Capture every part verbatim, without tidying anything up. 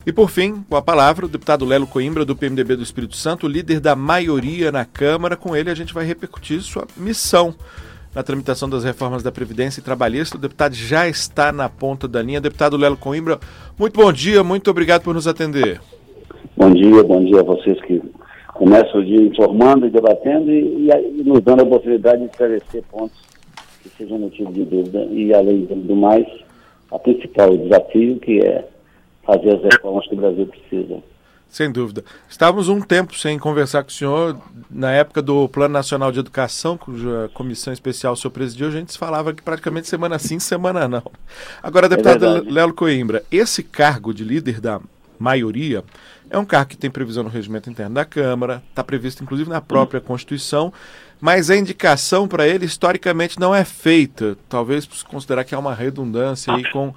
E por fim, com a palavra, o deputado Lelo Coimbra, do P M D B do Espírito Santo, líder da maioria na Câmara. Com ele a gente vai repercutir sua missão na tramitação das reformas da Previdência e Trabalhista. O deputado já está na ponta da linha. Deputado Lelo Coimbra, muito bom dia, muito obrigado por nos atender. Bom dia, bom dia a vocês que começam o dia informando e debatendo e, e nos dando a oportunidade de esclarecer pontos que sejam motivo de dúvida. E além do mais, a principal desafio que é fazer as reformas que o Brasil precisa. Sem dúvida. Estávamos um tempo sem conversar com o senhor, na época do Plano Nacional de Educação, cuja comissão especial o senhor presidiu, a gente falava que praticamente semana sim, semana não. Agora, deputado é Lelo Coimbra, esse cargo de líder da maioria é um cargo que tem previsão no regimento interno da Câmara, está previsto inclusive na própria Constituição, mas a indicação para ele historicamente não é feita, talvez por considerar que há uma redundância aí com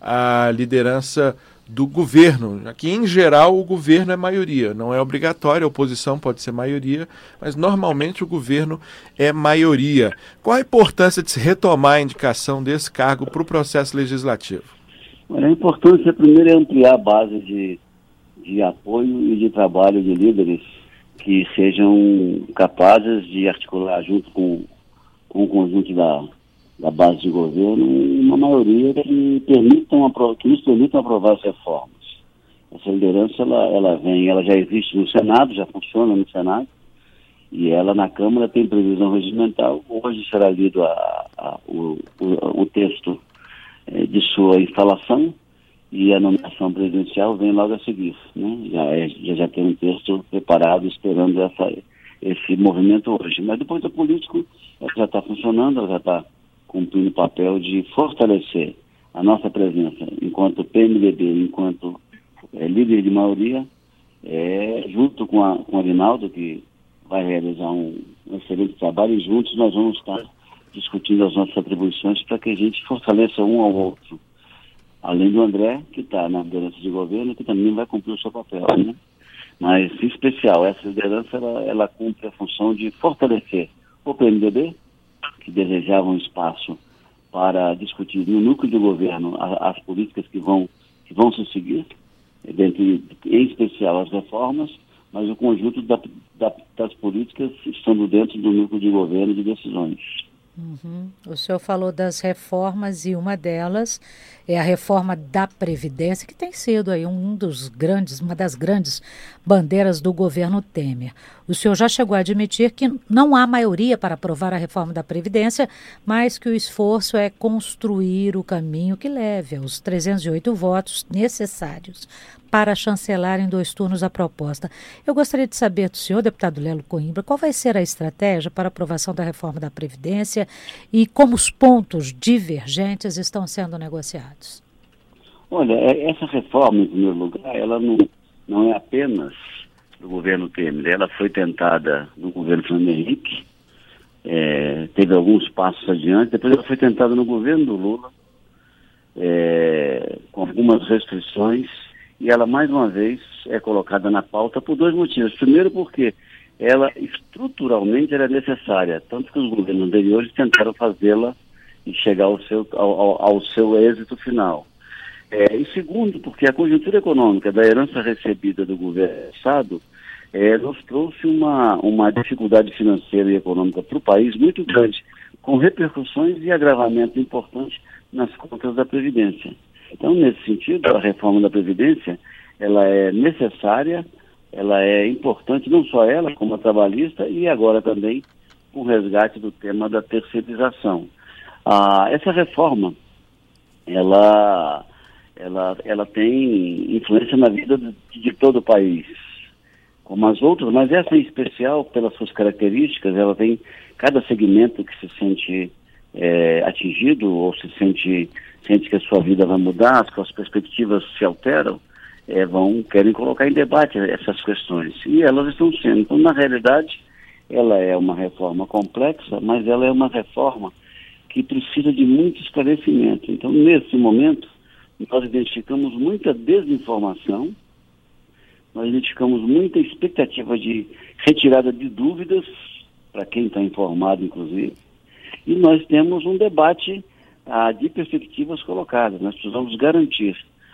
a liderança do governo. Aqui, em geral, o governo é maioria. Não é obrigatório, a oposição pode ser maioria, mas normalmente o governo é maioria. Qual a importância de se retomar a indicação desse cargo para o processo legislativo? A importância, primeiro, é ampliar a base de, de apoio e de trabalho de líderes que sejam capazes de articular junto com, com o conjunto da da base de governo, uma maioria que, permitam, que nos permitam aprovar as reformas. Essa liderança, ela, ela vem, ela já existe no Senado, já funciona no Senado, e ela na Câmara tem previsão regimental. Hoje será lido a, a, o, o, o texto eh, de sua instalação, e a nomeação presidencial vem logo a seguir. Né? Já, é, já, já tem um texto preparado, esperando essa, esse movimento hoje. Mas depois do político, ela já está funcionando, ela já está cumprindo o papel de fortalecer a nossa presença enquanto P M D B, enquanto é, líder de maioria, é, junto com a, com a Arinaldo, que vai realizar um, um excelente trabalho, e juntos nós vamos estar discutindo as nossas atribuições para que a gente fortaleça um ao outro. Além do André, que está na liderança de governo, que também vai cumprir o seu papel, né? Mas, em especial, essa liderança, ela, ela cumpre a função de fortalecer o P M D B, que desejavam espaço para discutir no núcleo do governo as, as políticas que vão, que vão se seguir, dentre, em especial as reformas, mas o conjunto da, da, das políticas estando dentro do núcleo de governo de decisões. Uhum. O senhor falou das reformas e uma delas é a reforma da Previdência, que tem sido aí um dos grandes, uma das grandes bandeiras do governo Temer. O senhor já chegou a admitir que não há maioria para aprovar a reforma da Previdência, mas que o esforço é construir o caminho que leve aos trezentos e oito votos necessários para chancelar em dois turnos a proposta. Eu gostaria de saber do senhor, deputado Lelo Coimbra, qual vai ser a estratégia para a aprovação da reforma da Previdência e como os pontos divergentes estão sendo negociados? Olha, essa reforma, em primeiro lugar, ela não, não é apenas do governo Temer. Ela foi tentada no governo Fernando Henrique, é, teve alguns passos adiante, depois ela foi tentada no governo do Lula, é, com algumas restrições, e ela, mais uma vez, é colocada na pauta por dois motivos. Primeiro, porque ela, estruturalmente, era necessária, tanto que os governos anteriores tentaram fazê-la e chegar ao seu, ao, ao seu êxito final. É, e segundo, porque a conjuntura econômica da herança recebida do governo do Estado é, nos trouxe uma, uma dificuldade financeira e econômica para o país muito grande, com repercussões e agravamento importante nas contas da Previdência. Então, nesse sentido, a reforma da Previdência, ela é necessária, ela é importante, não só ela, como a trabalhista, e agora também com o resgate do tema da terceirização. Ah, essa reforma, ela, ela, ela tem influência na vida de, de todo o país, como as outras, mas essa em especial, pelas suas características, ela tem cada segmento que se sente é, atingido ou se sente... sente que a sua vida vai mudar, que as perspectivas se alteram, é, vão, querem colocar em debate essas questões. E elas estão sendo. Então, na realidade, ela é uma reforma complexa, mas ela é uma reforma que precisa de muito esclarecimento. Então, nesse momento, nós identificamos muita desinformação, nós identificamos muita expectativa de retirada de dúvidas, para quem está informado, inclusive, e nós temos um debate ah, de perspectivas colocadas. Nós precisamos garantir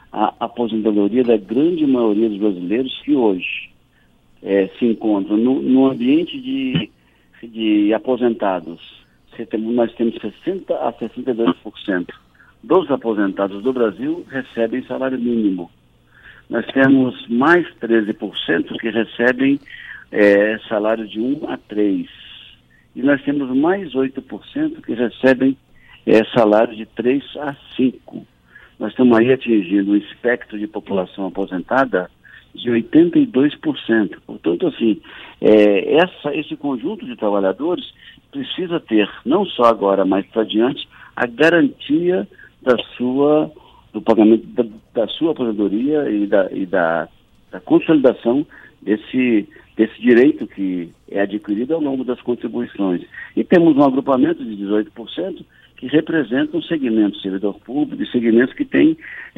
a aposentadoria da grande maioria dos brasileiros que hoje é, se encontram no, no ambiente de, de aposentados. Nós temos sessenta a sessenta e dois por cento dos aposentados do Brasil recebem salário mínimo. Nós temos mais treze por cento que recebem é, salário de um a três. E nós temos mais oito por cento que recebem é, salário de três a cinco. Nós estamos aí atingindo um espectro de população aposentada de oitenta e dois por cento. Portanto, assim, é, essa, esse conjunto de trabalhadores precisa ter, não só agora, mas para adiante, a garantia da sua, do pagamento da, da sua aposentadoria e, da, e da, da consolidação desse, desse direito que é adquirido ao longo das contribuições. E temos um agrupamento de dezoito por cento que representam segmentos servidor público e segmentos que têm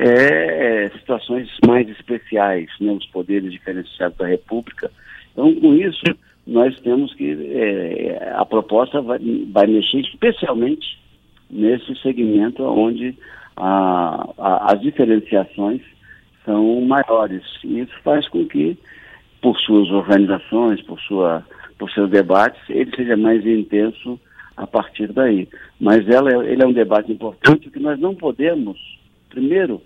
é, situações mais especiais, né, os poderes diferenciados da República. Então, com isso, nós temos que, é, a proposta vai, vai mexer especialmente nesse segmento onde a, a, as diferenciações são maiores. E isso faz com que, por suas organizações, por, sua, por seus debates, ele seja mais intenso a partir daí. Mas ela, ele é um debate importante que nós não podemos, primeiro,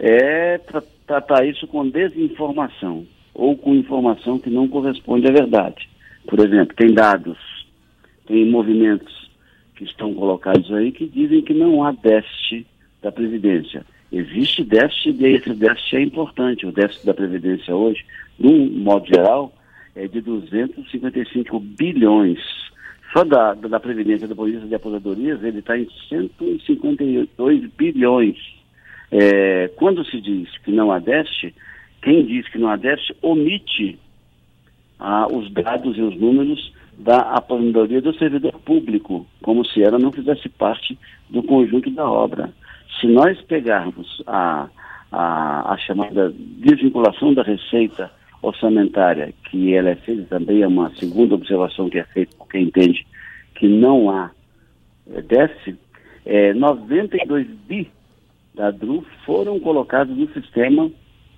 é tra- tratar isso com desinformação ou com informação que não corresponde à verdade. Por exemplo, tem dados, tem movimentos que estão colocados aí que dizem que não há déficit da Previdência. Existe déficit e esse déficit é importante. O déficit da Previdência hoje, num modo geral, é de duzentos e cinquenta e cinco bilhões. Só da, da Previdência da Polícia de Aposentadorias, ele está em cento e cinquenta e dois bilhões. É, quando se diz que não há déficit, quem diz que não há déficit omite ah, os dados e os números da aposentadoria do servidor público, como se ela não fizesse parte do conjunto da obra. Se nós pegarmos a, a, a chamada desvinculação da receita orçamentária, que ela é feita também, é uma segunda observação que é feita por quem entende que não há é, déficit, é, noventa e dois bi da D R U foram colocados no sistema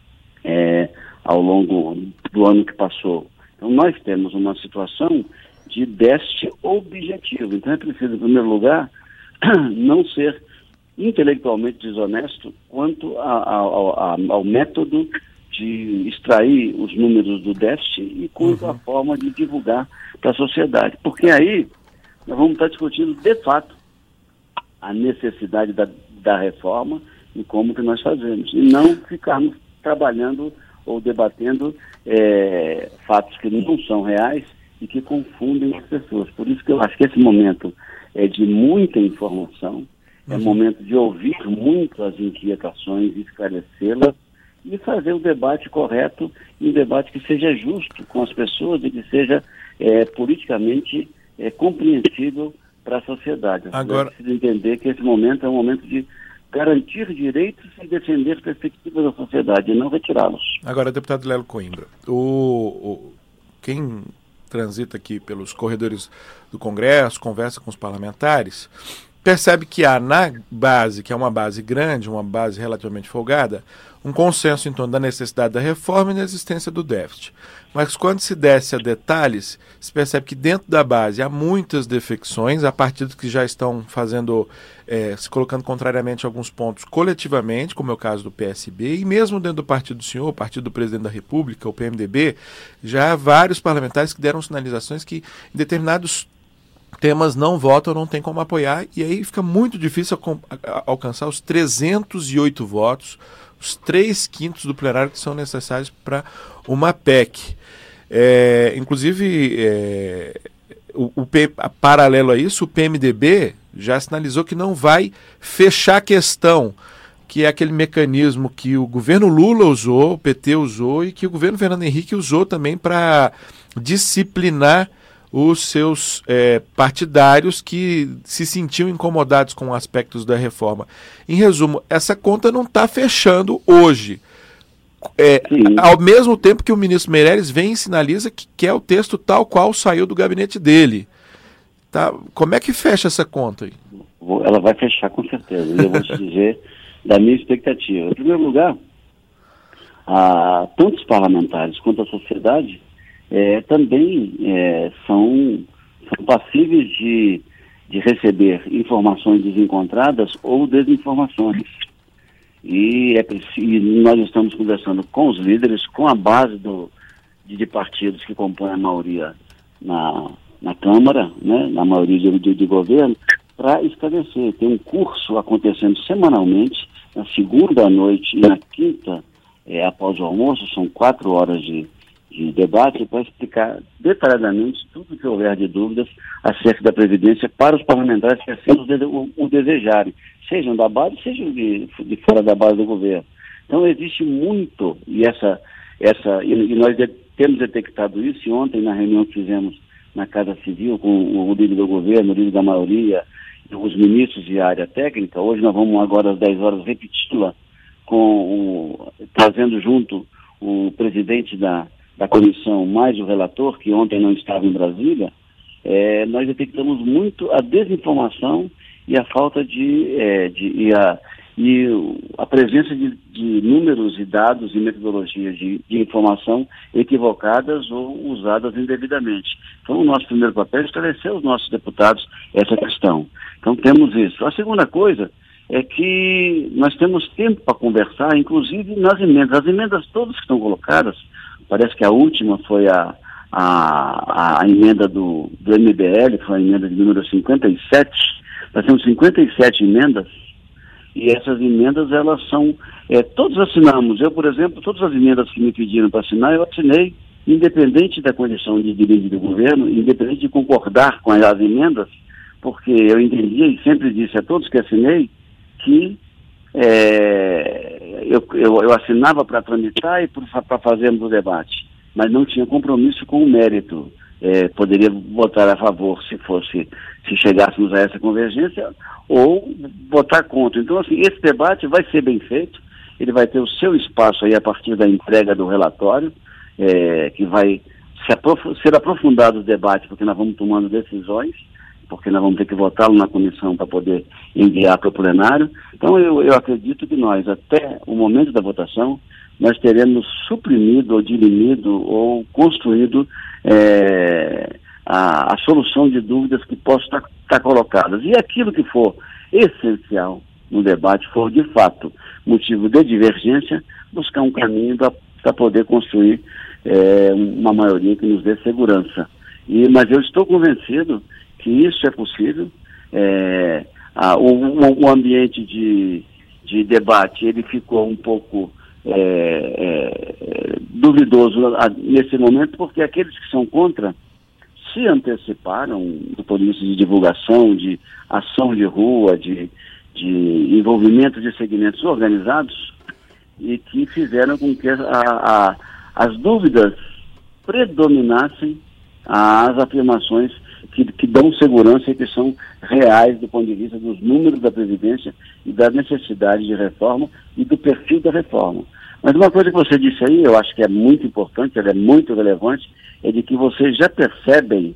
é, ao longo do ano que passou. Então nós temos uma situação de déficit objetivo. Então é preciso, em primeiro lugar, não ser intelectualmente desonesto quanto a, a, a, ao método de extrair os números do déficit e quanto à forma de divulgar para a sociedade. Porque aí nós vamos estar discutindo, de fato, a necessidade da, da reforma e como que nós fazemos. E não ficarmos trabalhando ou debatendo é, fatos que não são reais e que confundem as pessoas. Por isso que eu acho que esse momento é de muita informação, é uhum. momento de ouvir muito as inquietações, esclarecê-las e fazer o debate correto, um debate que seja justo com as pessoas e que seja é, politicamente é, compreensível para a sociedade. Agora, precisa entender que esse momento é um momento de garantir direitos e defender perspectivas da sociedade e não retirá-los. Agora, deputado Lelo Coimbra, o, o, quem transita aqui pelos corredores do Congresso, conversa com os parlamentares, percebe que há na base, que é uma base grande, uma base relativamente folgada, um consenso em torno da necessidade da reforma e da existência do déficit. Mas quando se desce a detalhes, se percebe que dentro da base há muitas defecções, há partidos que já estão fazendo, é, se colocando contrariamente a alguns pontos coletivamente, como é o caso do P S B, e mesmo dentro do partido do senhor, o partido do presidente da República, o P M D B, já há vários parlamentares que deram sinalizações que em determinados temas não votam, não tem como apoiar, e aí fica muito difícil alcançar os trezentos e oito votos, os três quintos do plenário que são necessários para uma P E C. É, inclusive, é, o, o P, a, paralelo a isso, o P M D B já sinalizou que não vai fechar a questão, que é aquele mecanismo que o governo Lula usou, o P T usou, e que o governo Fernando Henrique usou também para disciplinar os seus é, partidários que se sentiam incomodados com aspectos da reforma. Em resumo, essa conta não está fechando hoje. É, ao mesmo tempo que o ministro Meirelles vem e sinaliza que quer o texto tal qual saiu do gabinete dele. Tá? Como é que fecha essa conta aí? Ela vai fechar com certeza. E eu vou te dizer da minha expectativa. Em primeiro lugar, a, tanto os parlamentares quanto a sociedade é, também é, são, são passíveis de, de receber informações desencontradas ou desinformações. E, é, e nós estamos conversando com os líderes, com a base do, de, de partidos que compõem a maioria na, na Câmara, né, na maioria de, de, de governo, para esclarecer. Tem um curso acontecendo semanalmente, na segunda à noite e na quinta, é, após o almoço, são quatro horas de, de debate, para explicar detalhadamente tudo que houver de dúvidas acerca da Previdência para os parlamentares que assim o, o desejarem, sejam da base, sejam de, de fora da base do governo. Então existe muito, e, essa, essa, e, e nós de, temos detectado isso, e ontem na reunião que fizemos na Casa Civil com o, o líder do governo, o líder da maioria, os ministros e a área técnica. Hoje nós vamos agora às dez horas repeti-la, com o, trazendo junto o presidente da, da comissão mais o relator, que ontem não estava em Brasília. É, nós detectamos muito a desinformação e a falta de, é, de e, a, e a presença de, de números e dados e metodologias de, de informação equivocadas ou usadas indevidamente. Então o nosso primeiro papel é esclarecer aos nossos deputados essa questão. Então temos isso. A segunda coisa é que nós temos tempo para conversar, inclusive nas emendas. As emendas todas que estão colocadas, parece que a última foi a, a, a emenda do, do M B L, foi a emenda de número cinquenta e sete. Nós temos cinquenta e sete emendas, e essas emendas, elas são, é, todos assinamos. Eu, por exemplo, todas as emendas que me pediram para assinar, eu assinei, independente da condição de dirigir do governo, independente de concordar com as emendas, porque eu entendia e sempre disse a todos que assinei que é, eu, eu, eu assinava para tramitar e para fazermos o debate, mas não tinha compromisso com o mérito. É, poderia votar a favor se fosse, se chegássemos a essa convergência, ou votar contra. Então, assim, esse debate vai ser bem feito, ele vai ter o seu espaço aí a partir da entrega do relatório, é, que vai se aprof- ser aprofundado o debate, porque nós vamos tomando decisões, porque nós vamos ter que votá-lo na comissão para poder enviar para o plenário. Então, eu, eu acredito que nós, até o momento da votação, nós teremos suprimido ou dirimido ou construído é, a, a solução de dúvidas que possam estar, estar colocadas. E aquilo que for essencial no debate, for de fato motivo de divergência, buscar um caminho para poder construir é, uma maioria que nos dê segurança. E, mas eu estou convencido que isso é possível. É, a, o, o ambiente de, de debate, ele ficou um pouco É, é, duvidoso nesse momento, porque aqueles que são contra se anteciparam do ponto de vista de divulgação, de ação de rua, de, de envolvimento de segmentos organizados, e que fizeram com que a, a, as dúvidas predominassem às afirmações que, que dão segurança e que são reais do ponto de vista dos números da Previdência e da necessidade de reforma e do perfil da reforma. Mas uma coisa que você disse aí, eu acho que é muito importante, ela é muito relevante, é de que vocês já percebem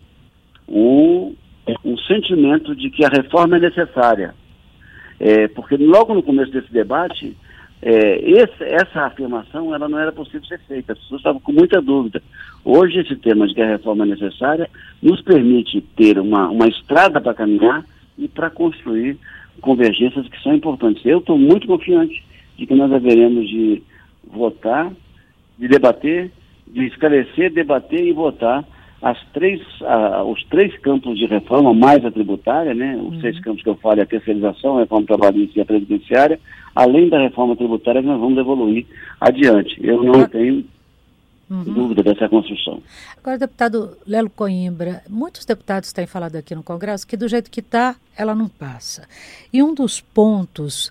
o, um sentimento de que a reforma é necessária. É, porque logo no começo desse debate, é, esse, essa afirmação ela não era possível ser feita, as pessoas estavam com muita dúvida. Hoje esse tema de que a reforma é necessária nos permite ter uma, uma estrada para caminhar e para construir convergências que são importantes. Eu estou muito confiante de que nós haveremos de votar, de debater, de esclarecer, debater e votar as três, a, os três campos de reforma, mais a tributária, né? Os uhum. seis campos que eu falo, a terceirização, a reforma trabalhista e a previdenciária, além da reforma tributária, nós vamos evoluir adiante. Eu não tenho uhum. dúvida dessa construção. Agora, deputado Lelo Coimbra, muitos deputados têm falado aqui no Congresso que do jeito que está, ela não passa. E um dos pontos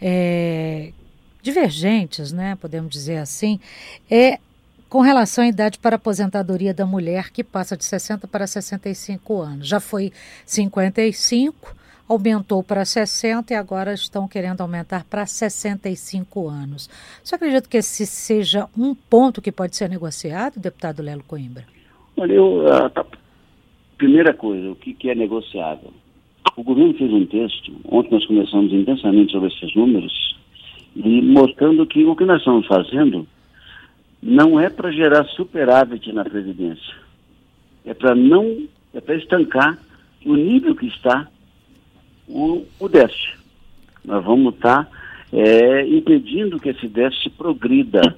é, divergentes, né, podemos dizer assim, é com relação à idade para aposentadoria da mulher, que passa de sessenta para sessenta e cinco anos. Já foi cinquenta e cinco, aumentou para sessenta e agora estão querendo aumentar para sessenta e cinco anos. Você acredita que esse seja um ponto que pode ser negociado, deputado Lelo Coimbra? Olha, eu, a, a primeira coisa, o que, que é negociável? O governo fez um texto, ontem nós conversamos intensamente sobre esses números, e mostrando que o que nós estamos fazendo não é para gerar superávit na Previdência. É para não, é para estancar o nível que está o, o déficit. Nós vamos estar é, impedindo que esse déficit progrida.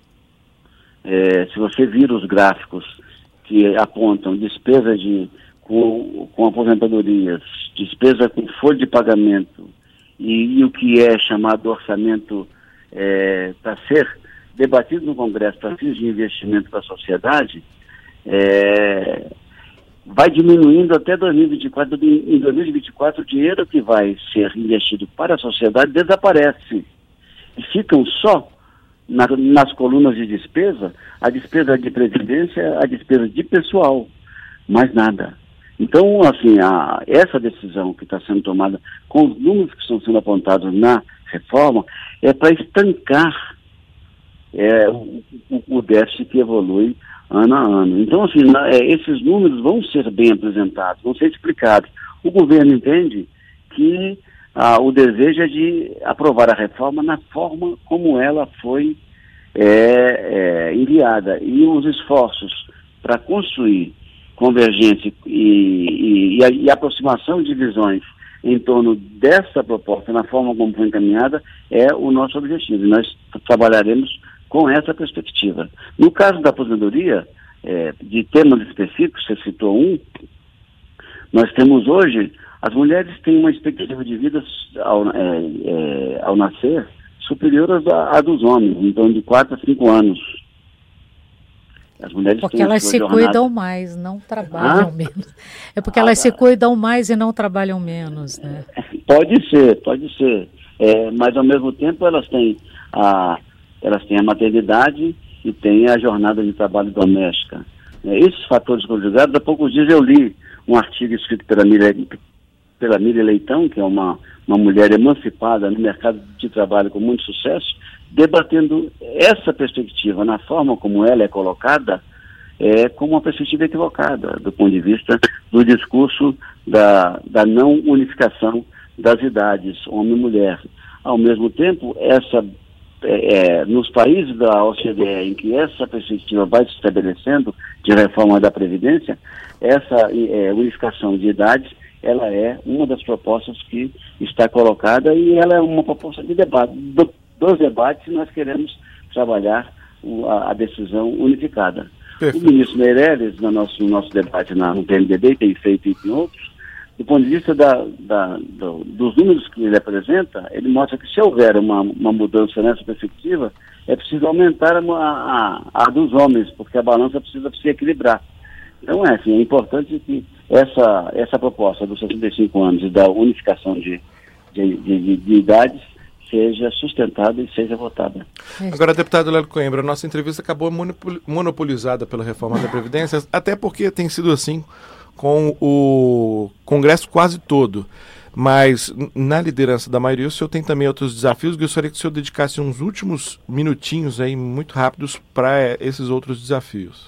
É, se você vira os gráficos que apontam despesa de, com, com aposentadorias, despesa com folha de pagamento e, e o que é chamado orçamento é, para ser debatido no Congresso para fins de investimento para a sociedade, é, vai diminuindo até dois mil e vinte e quatro. Em dois mil e vinte e quatro, o dinheiro que vai ser investido para a sociedade desaparece. E ficam só na, nas colunas de despesa, a despesa de previdência, a despesa de pessoal, mais nada. Então, assim, a, essa decisão que está sendo tomada com os números que estão sendo apontados na reforma é para estancar é, o, o, o déficit que evolui ano a ano. Então, assim, na, é, esses números vão ser bem apresentados, vão ser explicados. O governo entende que ah, o desejo é de aprovar a reforma na forma como ela foi é, é, enviada. E os esforços para construir convergência e, e, e, a, e aproximação de visões em torno dessa proposta, na forma como foi encaminhada, é o nosso objetivo. E nós trabalharemos com essa perspectiva. No caso da aposentadoria, é, de temas específicos, você citou um, nós temos hoje, as mulheres têm uma expectativa de vida ao, é, é, ao nascer superior à, à dos homens, em torno de quatro a cinco anos. As mulheres porque têm elas se jornada... cuidam mais, não trabalham ah? menos. É porque ah, elas se cuidam mais e não trabalham menos, né? Pode ser, pode ser. É, mas ao mesmo tempo elas têm a... elas têm a maternidade e têm a jornada de trabalho doméstica. É, esses fatores conjugados, há poucos dias eu li um artigo escrito pela Miriam, pela Miriam Leitão, que é uma, uma mulher emancipada no mercado de trabalho com muito sucesso, debatendo essa perspectiva na forma como ela é colocada, é, como uma perspectiva equivocada, do ponto de vista do discurso da, da não unificação das idades, homem e mulher. Ao mesmo tempo, essa É, nos países da O C D E em que essa perspectiva vai se estabelecendo de reforma da Previdência, essa é, unificação de idades, ela é uma das propostas que está colocada e ela é uma proposta de debate. Do, dos debates, nós queremos trabalhar o, a, a decisão unificada. Perfeito. O ministro Meirelles, no nosso, no nosso debate na, no P M D B, tem feito e em outros, do ponto de vista da, da, do, dos números que ele apresenta, ele mostra que se houver uma, uma mudança nessa perspectiva, é preciso aumentar a, a, a dos homens, porque a balança precisa se equilibrar. Então, é, assim, é importante que essa, essa proposta dos sessenta e cinco anos e da unificação de, de, de, de idades seja sustentada e seja votada. Agora, deputado Lélio Coimbra, a nossa entrevista acabou monopolizada pela reforma da Previdência, até porque tem sido assim com o Congresso quase todo, mas na liderança da maioria o senhor tem também outros desafios. Gostaria que o senhor dedicasse uns últimos minutinhos aí, muito rápidos, para esses outros desafios.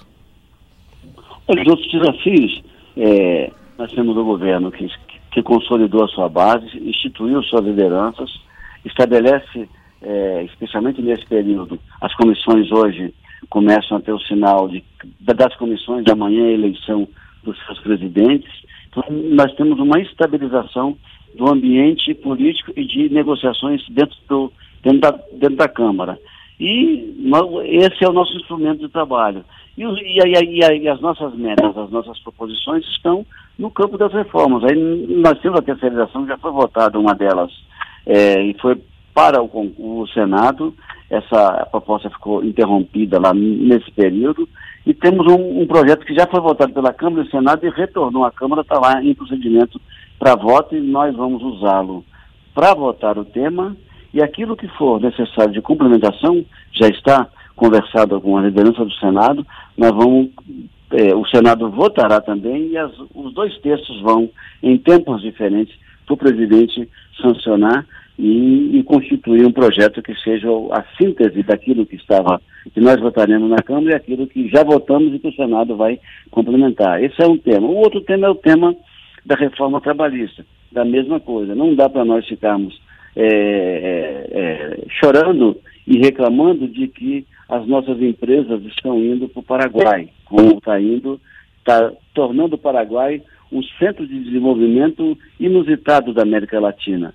Os outros desafios, é, nós temos o governo que, que consolidou a sua base, instituiu suas lideranças, estabelece, é, especialmente nesse período, as comissões hoje começam a ter o sinal de, das comissões, da manhã a eleição dos seus presidentes. Então, nós temos uma estabilização do ambiente político e de negociações dentro, do, dentro, da, dentro da Câmara. E nós, esse é o nosso instrumento de trabalho. E, e, e, e, e as nossas metas, as nossas proposições estão no campo das reformas. Aí nós temos a terceirização, já foi votada uma delas, é, e foi para o, o Senado. Essa proposta ficou interrompida lá nesse período, e temos um, um projeto que já foi votado pela Câmara e Senado e retornou à Câmara, está lá em procedimento para voto, e nós vamos usá-lo para votar o tema, e aquilo que for necessário de complementação, já está conversado com a liderança do Senado, nós vamos, é, o Senado votará também, e as, os dois textos vão, em tempos diferentes, para o presidente sancionar e, e constituir um projeto que seja a síntese daquilo que estava, que nós votaremos na Câmara, e aquilo que já votamos e que o Senado vai complementar. Esse é um tema. O outro tema é o tema da reforma trabalhista, da mesma coisa. Não dá para nós ficarmos é, é, é, chorando e reclamando de que as nossas empresas estão indo para o Paraguai, como está indo, está tornando o Paraguai um centro de desenvolvimento inusitado da América Latina.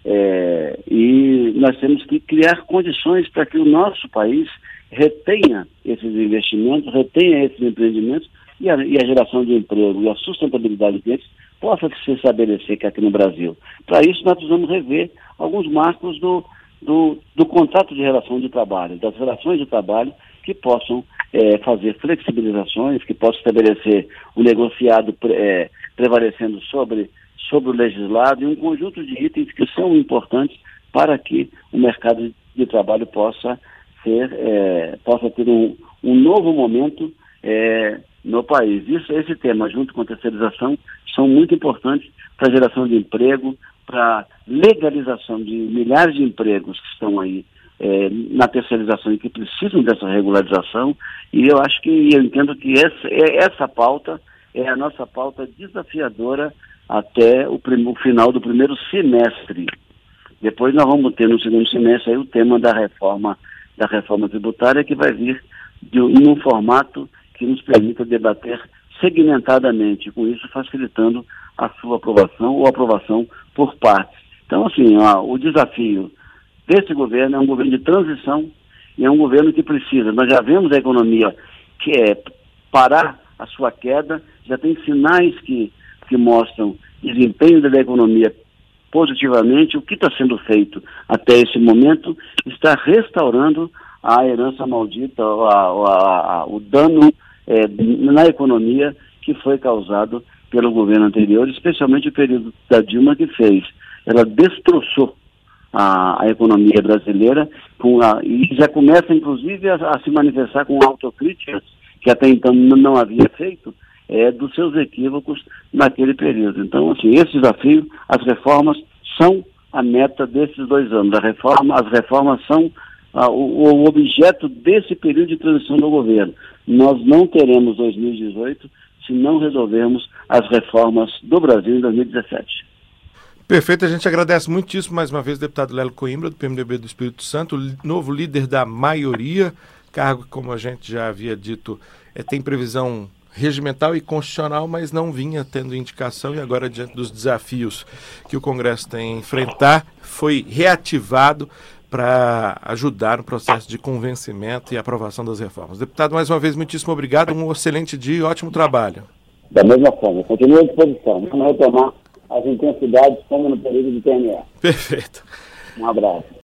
É, e nós temos que criar condições para que o nosso país retenha esses investimentos, retenha esses empreendimentos e a, e a geração de emprego e a sustentabilidade deles possa se estabelecer aqui no Brasil. Para isso, nós precisamos rever alguns marcos do, do, do contrato de relação de trabalho, das relações de trabalho que possam é, fazer flexibilizações, que possam estabelecer o negociado é, prevalecendo sobre, sobre o legislado e um conjunto de itens que são importantes para que o mercado de trabalho possa ser, é, possa ter um, um novo momento é, no país. Isso, esse tema, junto com a terceirização, são muito importantes para a geração de emprego, para a legalização de milhares de empregos que estão aí é, na terceirização e que precisam dessa regularização. E eu acho que, eu entendo que essa, essa pauta é a nossa pauta desafiadora até o, prim, o final do primeiro semestre. Depois nós vamos ter no segundo semestre aí o tema da reforma, da reforma tributária, que vai vir de, em um formato que nos permita debater segmentadamente, com isso facilitando a sua aprovação ou aprovação por partes. Então, assim, ó, o desafio desse governo é um governo de transição e é um governo que precisa. Nós já vemos a economia que é parar a sua queda, já tem sinais que, que mostram desempenho da economia positivamente. O que está sendo feito até esse momento está restaurando a herança maldita, a, a, a, o dano é, na economia que foi causado pelo governo anterior, especialmente o período da Dilma, que fez. Ela destroçou a, a economia brasileira com a, e já começa, inclusive, a, a se manifestar com autocríticas, que até então não havia feito, é, dos seus equívocos naquele período. Então, assim, esse desafio, as reformas são a meta desses dois anos. A reforma, as reformas são ah, o, o objeto desse período de transição do governo. Nós não teremos dois mil e dezoito se não resolvermos as reformas do Brasil em dois mil e dezessete. Perfeito, a gente agradece muitíssimo mais uma vez o deputado Lélio Coimbra, do P M D B do Espírito Santo, novo líder da maioria, cargo que, como a gente já havia dito, é, tem previsão regimental e constitucional, mas não vinha tendo indicação, e agora, diante dos desafios que o Congresso tem a enfrentar, foi reativado para ajudar no processo de convencimento e aprovação das reformas. Deputado, mais uma vez, muitíssimo obrigado, um excelente dia e ótimo trabalho. Da mesma forma, continue à disposição. Vamos retomar as intensidades como no período de T M E. Perfeito. Um abraço.